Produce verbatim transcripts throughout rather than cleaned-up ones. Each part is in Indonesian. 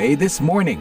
A This Morning.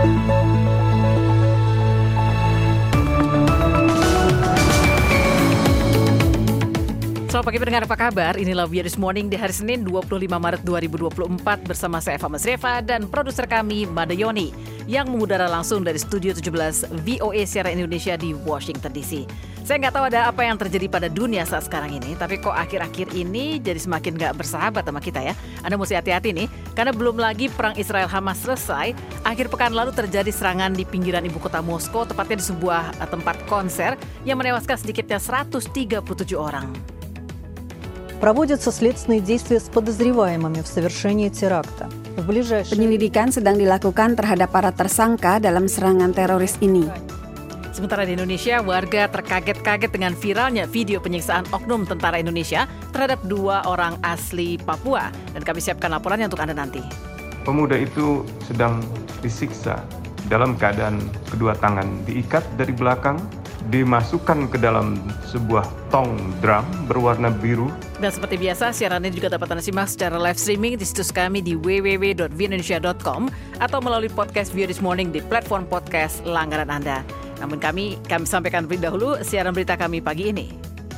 Selamat pagi pendengar, apa kabar? Inilah V O A This Morning di hari Senin dua puluh lima Maret dua ribu dua puluh empat bersama saya Eva Masreva dan produser kami Mada Yoni yang mengudara langsung dari Studio tujuh belas V O A Siaran Indonesia di Washington D C. Saya nggak tahu ada apa yang terjadi pada dunia saat sekarang ini, tapi kok akhir-akhir ini jadi semakin nggak bersahabat sama kita ya. Anda mesti hati-hati nih, karena belum lagi perang Israel-Hamas selesai. Akhir pekan lalu terjadi serangan di pinggiran ibu kota Moskow, tepatnya di sebuah tempat konser yang menewaskan sedikitnya seratus tiga puluh tujuh orang. Проводятся следственные действия с подозреваемыми в совершении теракта. В ближайшие... Penyelidikan sedang dilakukan terhadap para tersangka dalam serangan teroris ini. Sementara di Indonesia, warga terkaget-kaget dengan viralnya video penyiksaan oknum tentara Indonesia terhadap dua orang asli Papua. Dan kami siapkan laporannya untuk Anda nanti. Pemuda itu sedang disiksa dalam keadaan kedua tangan diikat dari belakang, dimasukkan ke dalam sebuah tong drum berwarna biru. Dan seperti biasa, siaran ini juga dapat Anda simak secara live streaming di situs kami di w w w dot v indonesia dot com atau melalui podcast V O A This Morning di platform podcast langganan Anda. Namun kami, kami sampaikan lebih dahulu siaran berita kami pagi ini.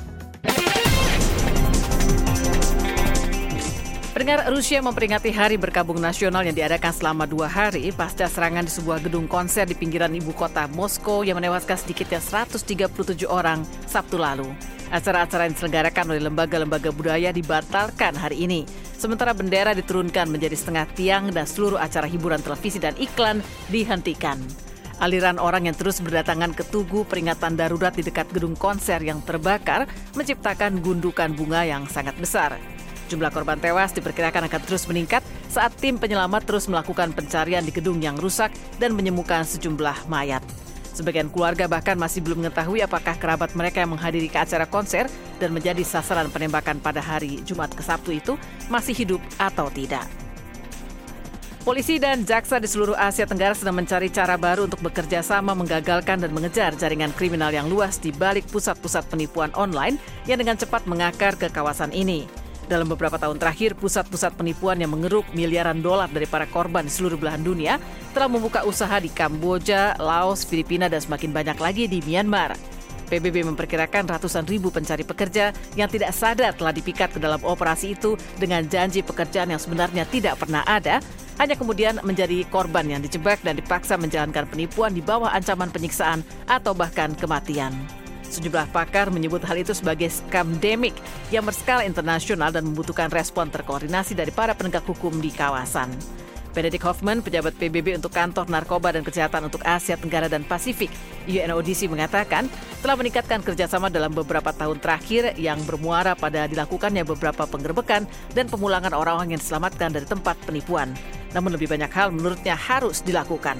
Pendengar, Rusia memperingati Hari Berkabung Nasional yang diadakan selama dua hari pasca serangan di sebuah gedung konser di pinggiran ibu kota Moskow yang menewaskan sedikitnya seratus tiga puluh tujuh orang Sabtu lalu. Acara-acara yang diselenggarakan oleh lembaga-lembaga budaya dibatalkan hari ini. Sementara bendera diturunkan menjadi setengah tiang dan seluruh acara hiburan televisi dan iklan dihentikan. Aliran orang yang terus berdatangan ke tugu peringatan darurat di dekat gedung konser yang terbakar menciptakan gundukan bunga yang sangat besar. Jumlah korban tewas diperkirakan akan terus meningkat saat tim penyelamat terus melakukan pencarian di gedung yang rusak dan menemukan sejumlah mayat. Sebagian keluarga bahkan masih belum mengetahui apakah kerabat mereka yang menghadiri ke acara konser dan menjadi sasaran penembakan pada hari Jumat ke Sabtu itu masih hidup atau tidak. Polisi dan jaksa di seluruh Asia Tenggara sedang mencari cara baru untuk bekerja sama menggagalkan dan mengejar jaringan kriminal yang luas di balik pusat-pusat penipuan online yang dengan cepat mengakar ke kawasan ini. Dalam beberapa tahun terakhir, pusat-pusat penipuan yang mengeruk miliaran dolar dari para korban di seluruh belahan dunia telah membuka usaha di Kamboja, Laos, Filipina, dan semakin banyak lagi di Myanmar. P B B memperkirakan ratusan ribu pencari pekerja yang tidak sadar telah dipikat ke dalam operasi itu dengan janji pekerjaan yang sebenarnya tidak pernah ada, hanya kemudian menjadi korban yang dijebak dan dipaksa menjalankan penipuan di bawah ancaman penyiksaan atau bahkan kematian. Sejumlah pakar menyebut hal itu sebagai scamdemic yang berskala internasional dan membutuhkan respon terkoordinasi dari para penegak hukum di kawasan. Benedict Hoffman, pejabat P B B untuk Kantor Narkoba dan Kesehatan untuk Asia Tenggara dan Pasifik, U N O D C, mengatakan telah meningkatkan kerjasama dalam beberapa tahun terakhir yang bermuara pada dilakukannya beberapa penggerbekan dan pemulangan orang-orang yang diselamatkan dari tempat penipuan. Namun lebih banyak hal menurutnya harus dilakukan.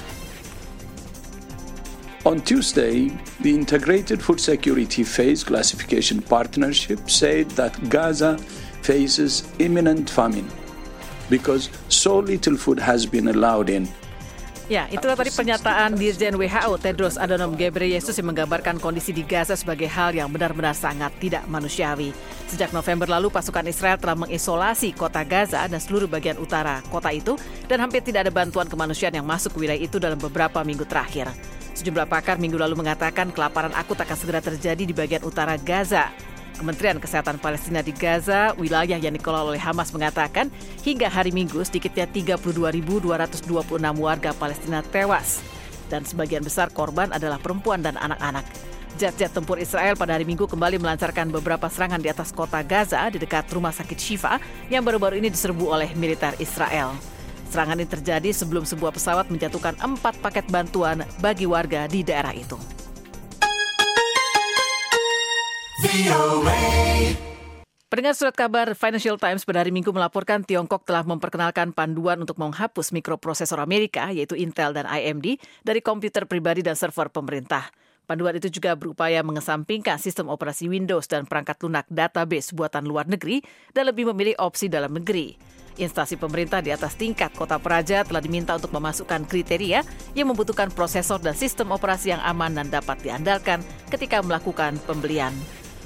On Tuesday, the Integrated Food Security Phase Classification Partnership said that Gaza faces imminent famine because so little food has been allowed in. Ya, itulah tadi pernyataan Dirjen W H O Tedros Adhanom Ghebreyesus yang menggambarkan kondisi di Gaza sebagai hal yang benar-benar sangat tidak manusiawi. Sejak November lalu, pasukan Israel telah mengisolasi kota Gaza dan seluruh bagian utara kota itu dan hampir tidak ada bantuan kemanusiaan yang masuk ke wilayah itu dalam beberapa minggu terakhir. Sejumlah pakar minggu lalu mengatakan kelaparan akut akan segera terjadi di bagian utara Gaza. Kementerian Kesehatan Palestina di Gaza, wilayah yang dikelola oleh Hamas, mengatakan hingga hari Minggu sedikitnya tiga puluh dua ribu dua ratus dua puluh enam warga Palestina tewas. Dan sebagian besar korban adalah perempuan dan anak-anak. Jet-jet tempur Israel pada hari Minggu kembali melancarkan beberapa serangan di atas kota Gaza di dekat rumah sakit Shifa yang baru-baru ini diserbu oleh militer Israel. Serangan ini terjadi sebelum sebuah pesawat menjatuhkan empat paket bantuan bagi warga di daerah itu. Pendengar, surat kabar Financial Times pada hari Minggu melaporkan Tiongkok telah memperkenalkan panduan untuk menghapus mikroprosesor Amerika, yaitu Intel dan A M D, dari komputer pribadi dan server pemerintah. Panduan itu juga berupaya mengesampingkan sistem operasi Windows dan perangkat lunak database buatan luar negeri dan lebih memilih opsi dalam negeri. Instansi pemerintah di atas tingkat kota Praja telah diminta untuk memasukkan kriteria yang membutuhkan prosesor dan sistem operasi yang aman dan dapat diandalkan ketika melakukan pembelian.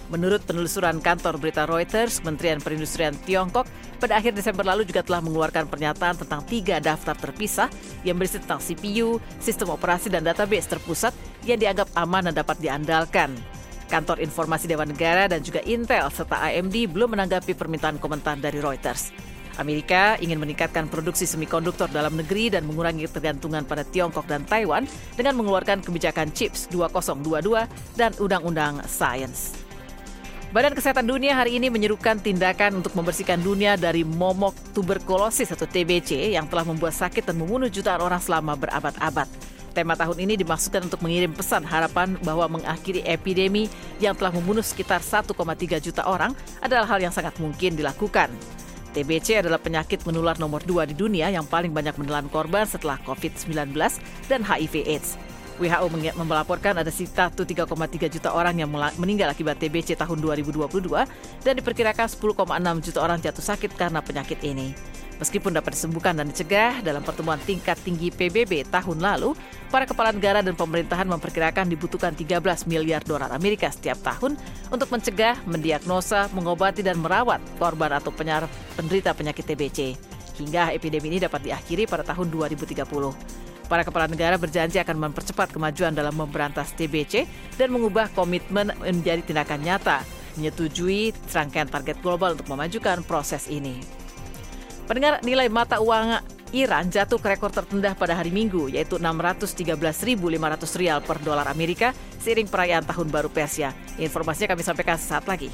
Menurut penelusuran kantor berita Reuters, Kementerian Perindustrian Tiongkok pada akhir Desember lalu juga telah mengeluarkan pernyataan tentang tiga daftar terpisah yang berisi tentang C P U, sistem operasi dan database terpusat yang dianggap aman dan dapat diandalkan. Kantor Informasi Dewan Negara dan juga Intel serta A M D belum menanggapi permintaan komentar dari Reuters. Amerika ingin meningkatkan produksi semikonduktor dalam negeri dan mengurangi ketergantungan pada Tiongkok dan Taiwan dengan mengeluarkan kebijakan CHIPS dua ribu dua puluh dua dan Undang-Undang Sains. Badan Kesehatan Dunia hari ini menyerukan tindakan untuk membersihkan dunia dari momok tuberkulosis atau T B C yang telah membuat sakit dan membunuh jutaan orang selama berabad-abad. Tema tahun ini dimaksudkan untuk mengirim pesan harapan bahwa mengakhiri epidemi yang telah membunuh sekitar satu koma tiga juta orang adalah hal yang sangat mungkin dilakukan. T B C adalah penyakit menular nomor dua di dunia yang paling banyak menelan korban setelah covid sembilan belas dan H I V AIDS. W H O melaporkan ada satu tiga koma tiga juta orang yang meninggal akibat T B C tahun dua ribu dua puluh dua dan diperkirakan sepuluh koma enam juta orang jatuh sakit karena penyakit ini. Meskipun dapat disembuhkan dan dicegah, dalam pertemuan tingkat tinggi P B B tahun lalu, para kepala negara dan pemerintahan memperkirakan dibutuhkan tiga belas miliar dolar Amerika setiap tahun untuk mencegah, mendiagnosa, mengobati dan merawat korban atau penderita penyakit T B C. Hingga epidemi ini dapat diakhiri pada tahun dua ribu tiga puluh. Para kepala negara berjanji akan mempercepat kemajuan dalam memberantas T B C dan mengubah komitmen menjadi tindakan nyata, menyetujui rangkaian target global untuk memajukan proses ini. Pendengar, nilai mata uang Iran jatuh ke rekor terendah pada hari Minggu, yaitu enam ratus tiga belas ribu lima ratus rial per dolar Amerika seiring perayaan Tahun Baru Persia. Informasinya kami sampaikan sesaat lagi.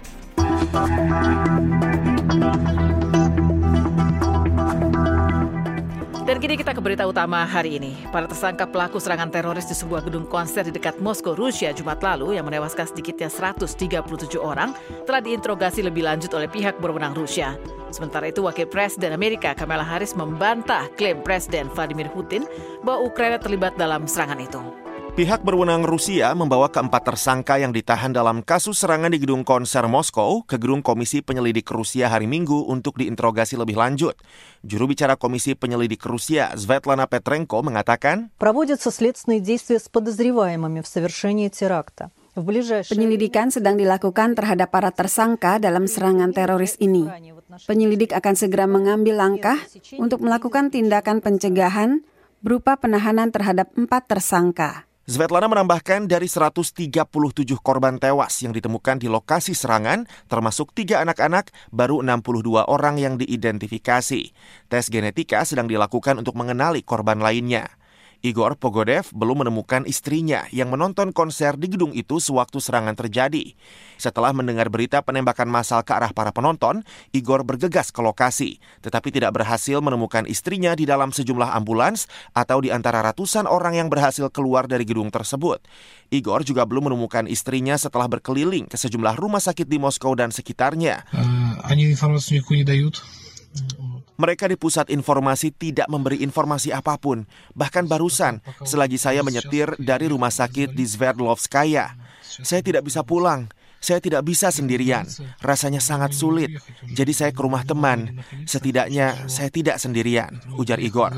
Dan kini kita ke berita utama hari ini. Para tersangka pelaku serangan teroris di sebuah gedung konser di dekat Moskow, Rusia Jumat lalu yang menewaskan sedikitnya seratus tiga puluh tujuh orang telah diinterogasi lebih lanjut oleh pihak berwenang Rusia. Sementara itu, Wakil Presiden Amerika Kamala Harris membantah klaim Presiden Vladimir Putin bahwa Ukraina terlibat dalam serangan itu. Pihak berwenang Rusia membawa keempat tersangka yang ditahan dalam kasus serangan di gedung konser Moskow ke gedung Komisi Penyelidik Rusia hari Minggu untuk diinterogasi lebih lanjut. Juru bicara Komisi Penyelidik Rusia, Svetlana Petrenko, mengatakan, Проводятся следственные действия с подозреваемыми в совершении теракта. Penyelidikan sedang dilakukan terhadap para tersangka dalam serangan teroris ini. Penyelidik akan segera mengambil langkah untuk melakukan tindakan pencegahan berupa penahanan terhadap empat tersangka. Svetlana menambahkan dari seratus tiga puluh tujuh korban tewas yang ditemukan di lokasi serangan, termasuk tiga anak-anak, baru enam puluh dua orang yang diidentifikasi. Tes genetika sedang dilakukan untuk mengenali korban lainnya. Igor Pogodev belum menemukan istrinya yang menonton konser di gedung itu sewaktu serangan terjadi. Setelah mendengar berita penembakan massal ke arah para penonton, Igor bergegas ke lokasi, tetapi tidak berhasil menemukan istrinya di dalam sejumlah ambulans atau di antara ratusan orang yang berhasil keluar dari gedung tersebut. Igor juga belum menemukan istrinya setelah berkeliling ke sejumlah rumah sakit di Moskow dan sekitarnya. Они информацию никакую не дают. Mereka di pusat informasi tidak memberi informasi apapun. Bahkan barusan, selagi saya menyetir dari rumah sakit di Sverdlovskaya, saya tidak bisa pulang. Saya tidak bisa sendirian. Rasanya sangat sulit. Jadi saya ke rumah teman. Setidaknya saya tidak sendirian, ujar Igor.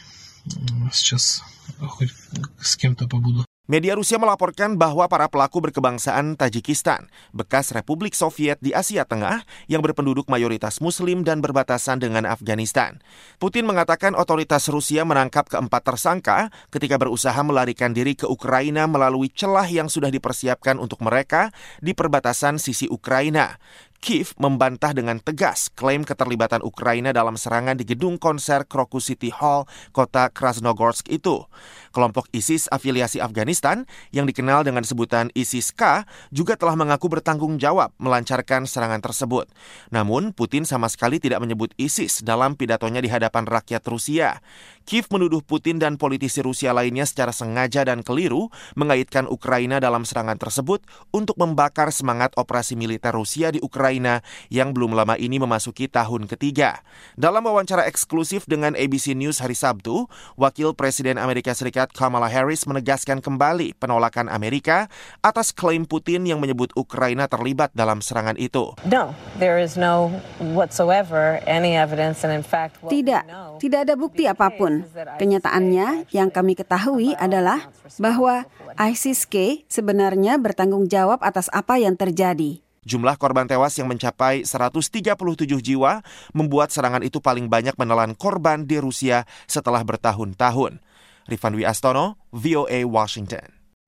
Media Rusia melaporkan bahwa para pelaku berkebangsaan Tajikistan, bekas Republik Soviet di Asia Tengah yang berpenduduk mayoritas Muslim dan berbatasan dengan Afghanistan. Putin mengatakan otoritas Rusia menangkap keempat tersangka ketika berusaha melarikan diri ke Ukraina melalui celah yang sudah dipersiapkan untuk mereka di perbatasan sisi Ukraina. Kiev membantah dengan tegas klaim keterlibatan Ukraina dalam serangan di gedung konser Crocus City Hall, kota Krasnogorsk itu. Kelompok ISIS afiliasi Afghanistan yang dikenal dengan sebutan ISIS-K juga telah mengaku bertanggung jawab melancarkan serangan tersebut. Namun, Putin sama sekali tidak menyebut ISIS dalam pidatonya di hadapan rakyat Rusia. Kiev menuduh Putin dan politisi Rusia lainnya secara sengaja dan keliru mengaitkan Ukraina dalam serangan tersebut untuk membakar semangat operasi militer Rusia di Ukraina yang belum lama ini memasuki tahun ketiga. Dalam wawancara eksklusif dengan A B C News hari Sabtu, Wakil Presiden Amerika Serikat Kamala Harris menegaskan kembali penolakan Amerika atas klaim Putin yang menyebut Ukraina terlibat dalam serangan itu. No, there is no whatsoever any evidence and in fact Tidak, tidak ada bukti apapun. telepon. Kenyataannya, yang kami ketahui adalah bahwa ISIS-K sebenarnya bertanggung jawab atas apa yang terjadi. Jumlah korban tewas yang mencapai seratus tiga puluh tujuh jiwa membuat serangan itu paling banyak menelan korban di Rusia setelah bertahun-tahun. Rifan Dwi Astono, V O A Washington.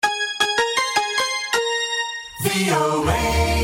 V O A.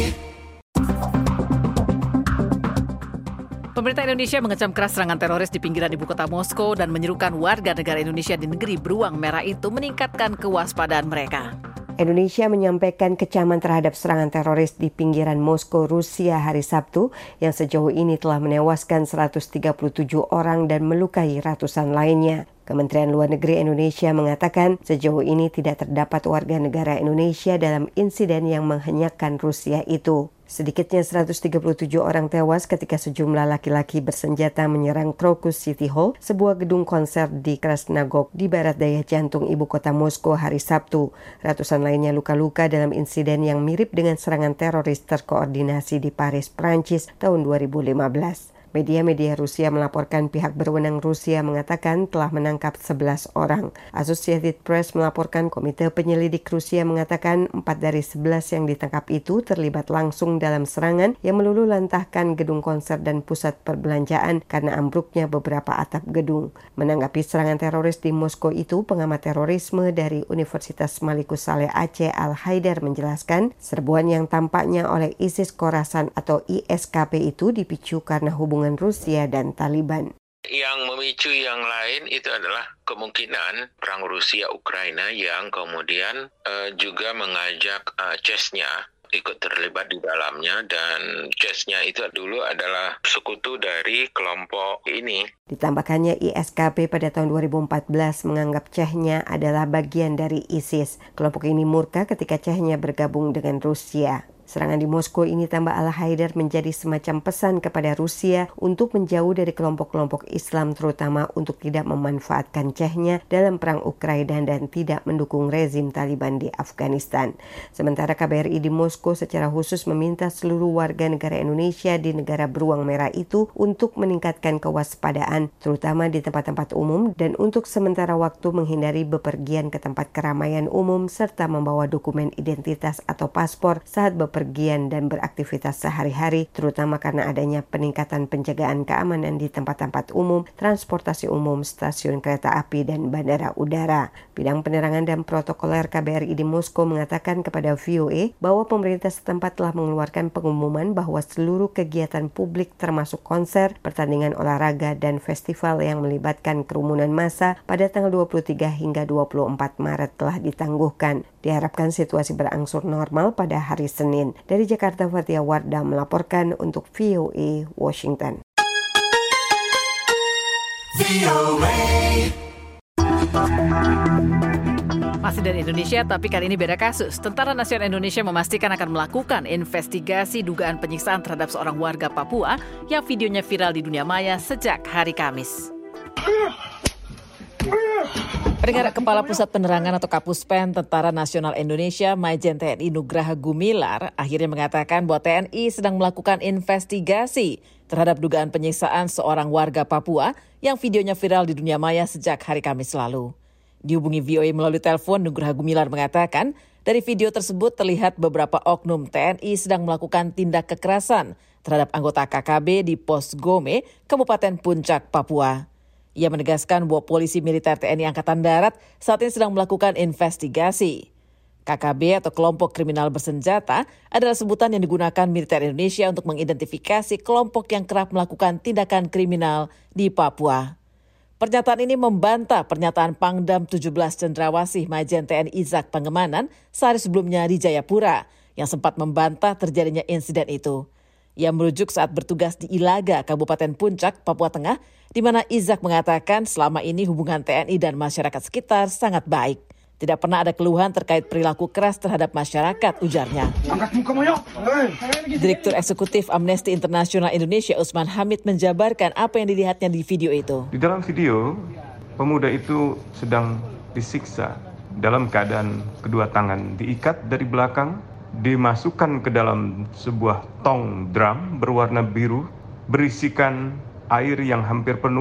Pemerintah Indonesia mengecam keras serangan teroris di pinggiran ibu kota Moskow dan menyerukan warga negara Indonesia di negeri beruang merah itu meningkatkan kewaspadaan mereka. Indonesia menyampaikan kecaman terhadap serangan teroris di pinggiran Moskow, Rusia hari Sabtu yang sejauh ini telah menewaskan seratus tiga puluh tujuh orang dan melukai ratusan lainnya. Kementerian Luar Negeri Indonesia mengatakan sejauh ini tidak terdapat warga negara Indonesia dalam insiden yang menghenyakkan Rusia itu. Sedikitnya seratus tiga puluh tujuh orang tewas ketika sejumlah laki-laki bersenjata menyerang Crocus City Hall, sebuah gedung konser di Krasnogorsk di barat daya jantung ibu kota Moskow hari Sabtu. Ratusan lainnya luka-luka dalam insiden yang mirip dengan serangan teroris terkoordinasi di Paris, Prancis tahun dua ribu lima belas. Media-media Rusia melaporkan pihak berwenang Rusia mengatakan telah menangkap sebelas orang. Associated Press melaporkan Komite Penyelidik Rusia mengatakan empat dari sebelas yang ditangkap itu terlibat langsung dalam serangan yang meluluhlantahkan gedung konser dan pusat perbelanjaan karena ambruknya beberapa atap gedung. Menanggapi serangan teroris di Moskow itu, pengamat terorisme dari Universitas Malikus Saleh Aceh Al-Haidar menjelaskan, serbuan yang tampaknya oleh ISIS Khorasan atau I S K P itu dipicu karena hubungan Rusia dan Taliban. Yang memicu yang lain itu adalah kemungkinan perang Rusia-Ukraina yang kemudian uh, juga mengajak uh, Chechnya ikut terlibat di dalamnya, dan Chechnya itu dulu adalah sekutu dari kelompok ini. Ditambahkannya I S K P pada tahun dua ribu empat belas menganggap Chechnya adalah bagian dari ISIS. Kelompok ini murka ketika Chechnya bergabung dengan Rusia. Serangan di Moskow ini, tambah Al-Haidar, menjadi semacam pesan kepada Rusia untuk menjauh dari kelompok-kelompok Islam, terutama untuk tidak memanfaatkan Chechnya dalam perang Ukraina dan tidak mendukung rezim Taliban di Afghanistan. Sementara K B R I di Moskow secara khusus meminta seluruh warga negara Indonesia di negara beruang merah itu untuk meningkatkan kewaspadaan, terutama di tempat-tempat umum, dan untuk sementara waktu menghindari bepergian ke tempat keramaian umum serta membawa dokumen identitas atau paspor saat bepergian pergian dan beraktivitas sehari-hari, terutama karena adanya peningkatan penjagaan keamanan di tempat-tempat umum, transportasi umum, stasiun kereta api, dan bandara udara. Bidang penerangan dan protokoler K B R I di Moskow mengatakan kepada V O A bahwa pemerintah setempat telah mengeluarkan pengumuman bahwa seluruh kegiatan publik termasuk konser, pertandingan olahraga, dan festival yang melibatkan kerumunan massa pada tanggal dua puluh tiga hingga dua puluh empat Maret telah ditangguhkan. Diharapkan situasi berangsur normal pada hari Senin. Dari Jakarta, Fatia Wardah melaporkan untuk V O A Washington. V O A. Masih dari Indonesia, tapi kali ini beda kasus. Tentara Nasional Indonesia memastikan akan melakukan investigasi dugaan penyiksaan terhadap seorang warga Papua yang videonya viral di dunia maya sejak hari Kamis. Pendengar, Kepala Pusat Penerangan atau Kapuspen Tentara Nasional Indonesia, Majen T N I Nugraha Gumilar, akhirnya mengatakan bahwa T N I sedang melakukan investigasi terhadap dugaan penyiksaan seorang warga Papua yang videonya viral di dunia maya sejak hari Kamis lalu. Dihubungi V O A melalui telepon, Nugraha Gumilar mengatakan dari video tersebut terlihat beberapa oknum T N I sedang melakukan tindak kekerasan terhadap anggota K K B di Pos Gome, Kabupaten Puncak, Papua. Ia menegaskan bahwa polisi militer T N I Angkatan Darat saat ini sedang melakukan investigasi. K K B atau kelompok kriminal bersenjata adalah sebutan yang digunakan militer Indonesia untuk mengidentifikasi kelompok yang kerap melakukan tindakan kriminal di Papua. Pernyataan ini membantah pernyataan Pangdam tujuh belas Cendrawasih Majen T N I Izak Pangemanan sehari sebelumnya di Jayapura yang sempat membantah terjadinya insiden itu. Ia merujuk saat bertugas di Ilaga, Kabupaten Puncak, Papua Tengah, di mana Izak mengatakan selama ini hubungan T N I dan masyarakat sekitar sangat baik. Tidak pernah ada keluhan terkait perilaku keras terhadap masyarakat, ujarnya. Direktur Eksekutif Amnesty International Indonesia, Usman Hamid, menjabarkan apa yang dilihatnya di video itu. Di dalam video, pemuda itu sedang disiksa dalam keadaan kedua tangan diikat dari belakang, dimasukkan ke dalam sebuah tong drum berwarna biru berisikan air yang hampir penuh,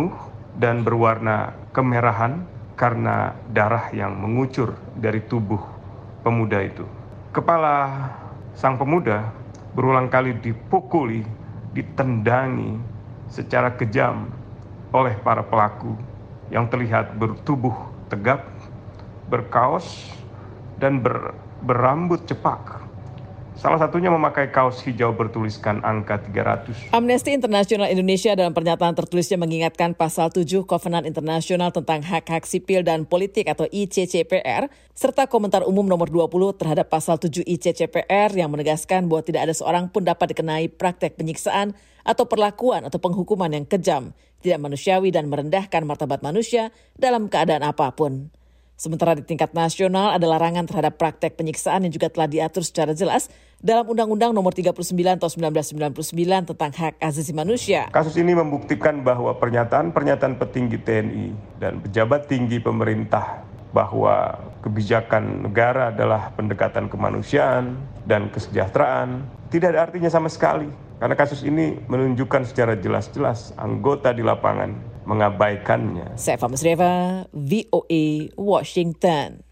dan berwarna kemerahan karena darah yang mengucur dari tubuh pemuda itu. Kepala sang pemuda berulang kali dipukuli, ditendangi secara kejam oleh para pelaku yang terlihat bertubuh tegap, berkaos, dan ber, berambut cepak. Salah satunya memakai kaos hijau bertuliskan angka tiga ratus. Amnesty International Indonesia dalam pernyataan tertulisnya mengingatkan pasal tujuh Kovenan Internasional tentang Hak-Hak Sipil dan Politik atau I C C P R, serta komentar umum nomor dua puluh terhadap pasal tujuh I C C P R yang menegaskan bahwa tidak ada seorang pun dapat dikenai praktek penyiksaan atau perlakuan atau penghukuman yang kejam, tidak manusiawi dan merendahkan martabat manusia dalam keadaan apapun. Sementara di tingkat nasional ada larangan terhadap praktek penyiksaan yang juga telah diatur secara jelas dalam Undang-Undang Nomor tiga puluh sembilan Tahun sembilan belas sembilan puluh sembilan tentang Hak Asasi Manusia. Kasus ini membuktikan bahwa pernyataan-pernyataan petinggi T N I dan pejabat tinggi pemerintah bahwa kebijakan negara adalah pendekatan kemanusiaan dan kesejahteraan tidak ada artinya sama sekali. Karena kasus ini menunjukkan secara jelas-jelas anggota di lapangan mengabaikannya. Saya Musreva, V O A, Washington.